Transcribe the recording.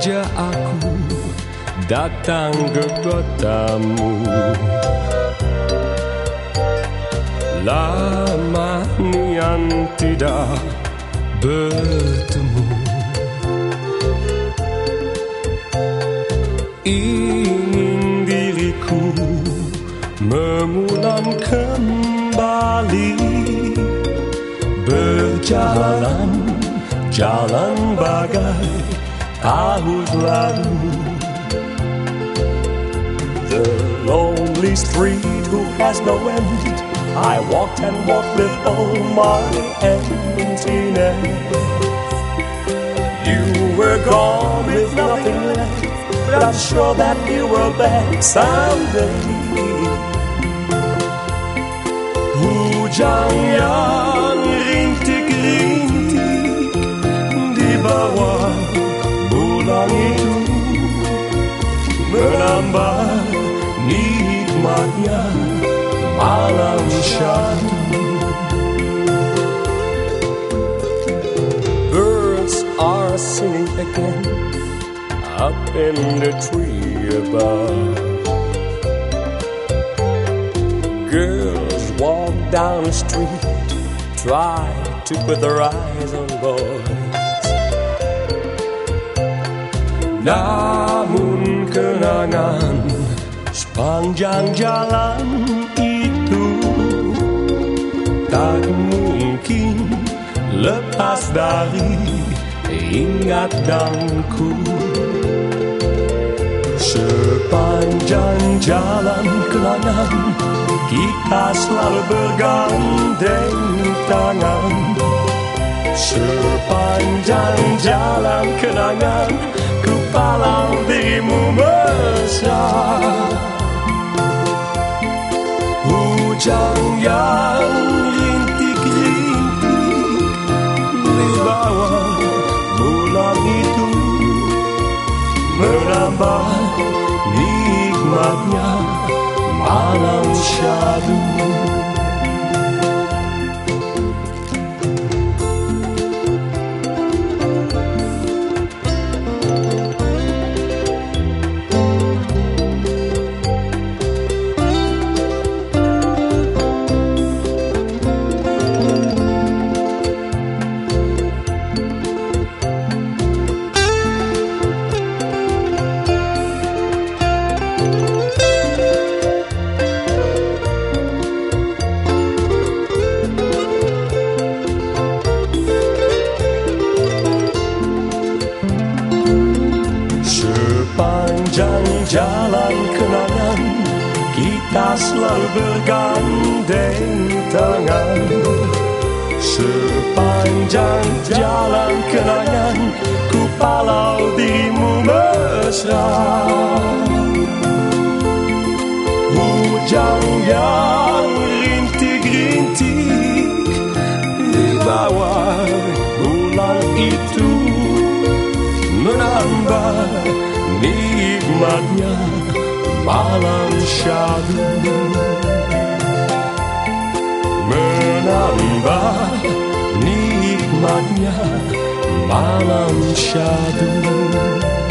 saja aku datang ke kotamu. Lama nian tidak bertemu. Ingin diriku mengulang kembali, berjalan jalan bagai tahun lalu. The lonely street who has no end, I walked and walked with all my emptiness. You were gone with nothing left, but I'm sure that you will back someday. Hujan yang rintik-rintik di bawah bulan itu menambah nikmatnya malam syahdu. Birds are singing again up in the tree above. Girls walk down the street, try to put their eyes on boys. Namun kenangan sepanjang jalan itu tak mungkin lepas dari ingatanku. Sepanjang jalan kenangan kita selalu bergandeng tangan. Sepanjang jalan kenangan ku palau dirimu mesra. Hujan yang rintik-rintik di bawah bulan itu menambah nikmatnya malam syahdu. Sepanjang jalan kenangan kita selalu bergandeng tangan. Sepanjang jalan kenangan ku palau dirimu mesra. Hujan yang rintik-rintik di bawah bulan itu menambah nikmatnya malam syahdu. Menambah nikmatnya malam syahdu.